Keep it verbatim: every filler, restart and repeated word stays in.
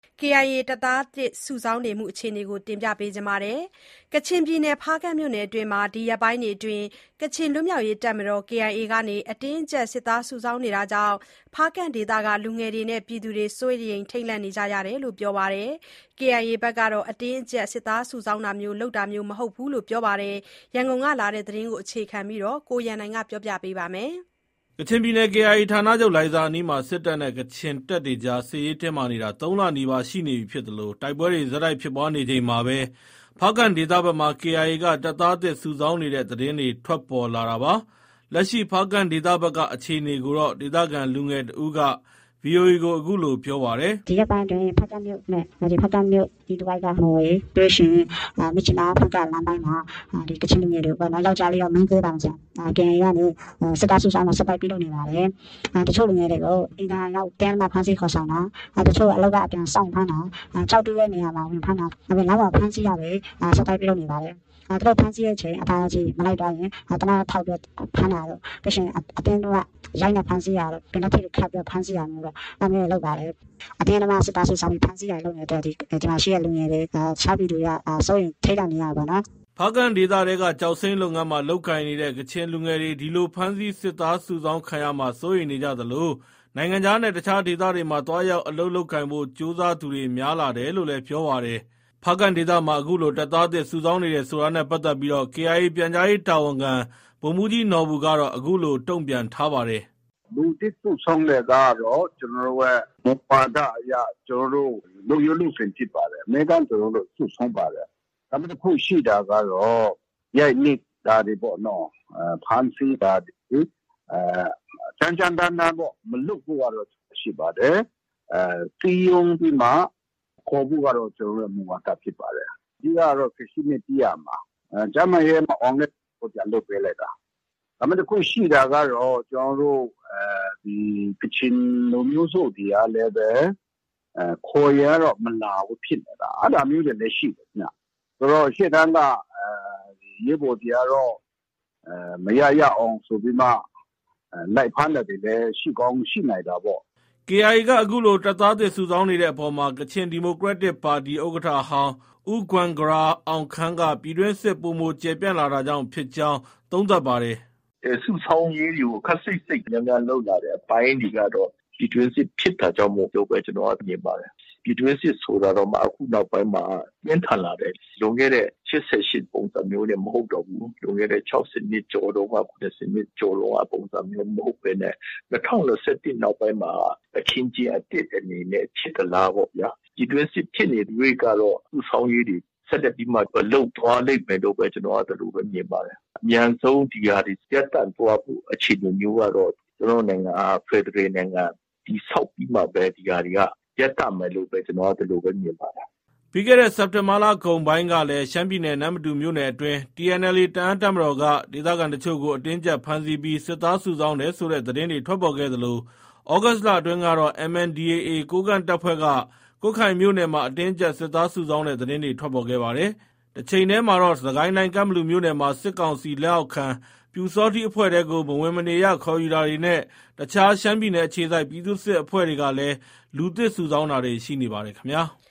ကေအိုင်အေ တပ်သားသစ်စုဆောင်းနေမှုအခြေအနေကိုတင်ပြပေးထားပါတယ်။ ကချင်ပြည်နယ်ဖားကန့်မြို့နယ်အတွင်းမှာဒီရက်ပိုင်းအတွင်းကချင်လွတ်မြောက်ရေးတပ်မတော် ကေအိုင်အေ ကနေအတင်းအကျပ်စစ်သားစုဆောင်းနေတာကြောင့်ဖားကန့်ဒေသကလူငယ်တွေနဲ့ပြည်သူတွေစိုးရိမ်ထိတ်လန့်နေကြရတယ်လို့ပြောပါတယ်။ ကေအိုင်အေဘက်ကတော့အတင်းအကျပ်စစ်သားစုဆောင်းတာမျိုးလုပ်တာမျိုးမဟုတ်ဘူးလို့ပြောပါတယ်။ ရန်ကုန်ကလာတဲ့သတင်းကိုအခြေခံပြီးကိုရန်နိုင်ကပြောပြပါမယ်။ကချင်ပြည်နယ် ကေအိုင်အေ ဌာနချုပ်လိုင်ဇာအနီးမှာ စစ်တပ်နဲ့ ကချင်တပ်တွေကြား စစ်ရေးတင်းမာနေတာ ၃ လနီးပါးရှိနေပြီဖြစ်သလို တိုက်ပွဲတွေ ဆက်တိုက်ဖြစ်ပွားနေချိန်မှာပဲ ဖားကန့်ဒေသဘက်မှာ ကေအိုင်အေ က တပ်သားသစ်စုဆောင်းနေတဲ့သတင်းတွေ ထွက်ပေါ်လာတာပါ။ လက်ရှိ ဖားကန့်ဒေသဘက်က အခြေအနေကိုတော့ ဒေသခံလူငယ်တဦးက ဗွီအိုအေကို အခုလို ပြောပါတယ်။ “ဒီရက်ပိုင်းအတွင်းဖားကန့်မြို့နဲ့ဖားကန့်မြို့ဒီတဝိုက်ကမှော်ဝေးပြီးလို့ရှိရင်မြစ်ကြီးနားဖားကန့်လမ်းပိုင်းမှာဒီကချင်လူငယ်တွေပေါ့နော်ယောက်ျားလေးရောမိန်းကလေးပါမကျန် ကေအိုင်အေ ကနေစစ်သားစုဆောင်းတာဆက်တိုက်ပြုလုပ်နေပါတယ်။တချို့လူငယ်တွေကိုအိမ်သာရောက်တဲမှာဖမ်းဆီးခေါ်ဆောင်တာတချို့အလုပ်ကအပြန်စောင့်ဖမ်းတာကြောက်တူးတဲ့နေရာမှာဝင်ဖမ်းတာနောက်လမ်းပေါ်ဖမ်းဆီးရတယ်ဆက်တိုက်ပြုလုပ်နေပါတယ်။သူတို့ဖမ်းဆီးတဲ့အချိန်အသာကြီးမလိုက်သွားရင်တနက်ထောက်ပြီးဖမ်းတာတော့ပြီးရှင်အတင်းတော့ရိုက်နေဖမ်းဆီးရတော့ပင်လက်ထိခတ်ပြီးဖမ်းဆီးရမျိုးတော့ဒါမျိုးလုပ်ပါတယ်အတင်းတော့စစ်သားစုဆောင်းပြီးဖမ်းဆီးရလုပ်နေတဲ့ဒီဒီမှာရှိတဲ့လူငယ်တွေချားပြည်တွေကစိုးရင်ထိတ်လန့်နေရပါတော့ဖားကန့်ဒေသထဲကကျောက်စိမ်းလုပ်ငန်းမှာလုပ်ကိုင်နေတဲ့ကချင်လူငယ်တွေဒီလိုဖမ်းဆီးစစ်သားစုဆောင်းခံရမှာစိုးရိမ်နေကြသလိုနိုင်ငံခြားနဲ့တခြားဒေသတွေမှာသွားရောက်အလုပ်လုပ်ကိုင်ဖို့ကြိုးစားသူတွေများလာတယ်လို့လည်းပြောပါတယ်။ဖားကန့်ဒေသမှာအခုလိုတပ်သားသစ်စုဆောင်းနေတယ်ဆိုတာနဲ့ပတ်သက်ပြီး ကေအိုင်အေ ပြန်ကြားရေးတာဝန်ခံဗိုလ်မှူးကြီးနော်ဘူကတော့အခုလိုတုံ့ပြန်ထားပါတယ်။လူသစ်စုဆောင်းတဲ့ကတော့ကျွန်တော်တို့ရဲ့မူဝါဒအရကျွန်တော်တို့လုပ်ရလို့ဖြစ်ဖြစ်ပါတယ်။အမေကကျွန်တော်တို့စုဆောင်းပါတယ်။ဒါပေမဲ့တစ်ခုရှိတာကတော့ရိုက်နစ်တာတွေပေါ့နော်။ဖမ်းဆီးတာတွေအဲတန်းတန်းတန်းတန်းပေါ့မလွတ်ဖို့ကတော့ရှိပါတယ်။အဲတီးယုံပြီးမှခေါ်ဖို့ကတော့ကျွန်တော်တို့မူဝါဒဖြစ်ပါတယ်။ဒီကတော့ခရှိနေပြရမှာ။အဲဂျမရဲမအောင်တဲ့ကိုပြန်လုပ်ပေးလိုက်တာ။ဒါပေမဲ့တစ်ခုရှိတာကတော့ကျွန်တော်တို့အဲဒီကချင်လူမျိုးစုတရားလည်းပဲအဲခေါ်ရတော့မလာဘူးဖြစ်နေတာ။အဲ့ဒါမျိုးတွေလည်းရှိတယ်ည။ဆိုတော့ရှေ့တန်းကအဲဒီရေပေါ်တရားတော့အဲမရရအောင်ဆိုပြီးမှလိုက်ဖမ်းတယ်လည်းရှိကောင်းရှိနိုင်တာပေါ့။ ကေအိုင်အေ ကအခုလိုတပ်သားသစ်စုဆောင်းနေတဲ့အပေါ်မှာကချင်ဒီမိုကရက်တစ်ပါတီဥက္ကဋ္ဌဟောင်းဦးဂွမ်ဂရာအောင်ခမ်းကပြည်တွင်းစစ်ပိုမိုကျယ်ပြန့်လာတာကြောင့်ဖြစ်ကြောင်းသုံးသပ်ပါတယ်။စုဆောင်းရေးတွေကိုခက်စိတ်စိတ်များများလုပ်လာတဲ့အပိုင်းတွေကတော့ပြည်တွင်းစစ်ဖြစ်တာကြောင့်မို့လို့ပဲကျွန်တော်ကမြင်ပါတယ်။ပြည်တွင်းစစ်ဆိုတာတော့မှအခုနောက်ပိုင်းမှာပြင်းထန်လာတယ်။လွန်ခဲ့တဲ့ရှစ်ဆယ်ရှစ်ပုံစံမျိုးနဲ့မဟုတ်တော့ဘူး။လွန်ခဲ့တဲ့ခြောက်ဆယ်နှစ်ကျော်တော့မှခုနှစ်ဆယ်နှစ်ကျော်တော့ပုံစံမျိုးမဟုတ်ပဲနဲ့၂၀၂၁နောက်ပိုင်းမှာအခင်းကျင်းအတစ်အနေနဲ့ဖြစ်သလားပေါ့ဗျာ။ပြည်တွင်းစစ်ဖြစ်နေတွေကတော့စုဆောင်းရေးတွေဆက်လက်ပြီးမှလုံသွားလိမ့်မယ်လို့ပဲကျွန်တော်ကဒီလိုပဲမြင်ပါတယ်။အမြန်ဆုံးဒီဟာတွေပြတ်တန့်သွားဖို့အခြေအနေမျိုးကတော့ကျွန်တော်နိုင်ငံအားဖက်ဒရယ်နိုင်ငံဒီဆောက်ပြီးမှပဲဒီဟာတွေကပြတ်တန့်မယ်လို့ပဲကျွန်တော်ကဒီလိုပဲမြင်ပါတယ်။ပြီးခဲ့တဲ့စက်တင်ဘာလကုန်ပိုင်းကလည်းရှမ်းပြည်နယ်နမ္မတူမြို့နယ်အတွင်း တီအန်အယ်အေ တအာင်းတပ်မတော်ကဒေသခံတချို့ကိုအတင်းအကျပ်ဖမ်းဆီးပြီးစစ်သားစုဆောင်းတယ်ဆိုတဲ့သတင်းတွေထွက်ပေါ်ခဲ့သလိုဩဂုတ်လအတွင်းကတော့ အမ်အန်ဒီအေအေ ကိုးကန့်တပ်ဖွဲ့ကကွတ်ခိုင်မြို့နယ်မှာအတင်းအကျပ်စစ်သားစုဆောင်းတဲ့သတင်းတွေထွက်ပေါ်ခဲ့ပါတယ်။တချိန်တည်းမှာတော့စစ်ကိုင်းတိုင်းကန့်ဘလူမြို့နယ်မှာစစ်ကောင်စီလက်အောက်ခံပျူစောထီးအဖွဲ့ထဲကိုမဝင်မနေရခေါ်ယူတာတွေနဲ့တခြားရှမ်းပြည်နယ်အခြေစိုက်ပြည်သူ့စစ်အဖွဲ့တွေကလည်းလူသစ်စုဆောင်းတာတွေရှိနေပါတယ်ခင်ဗျာ။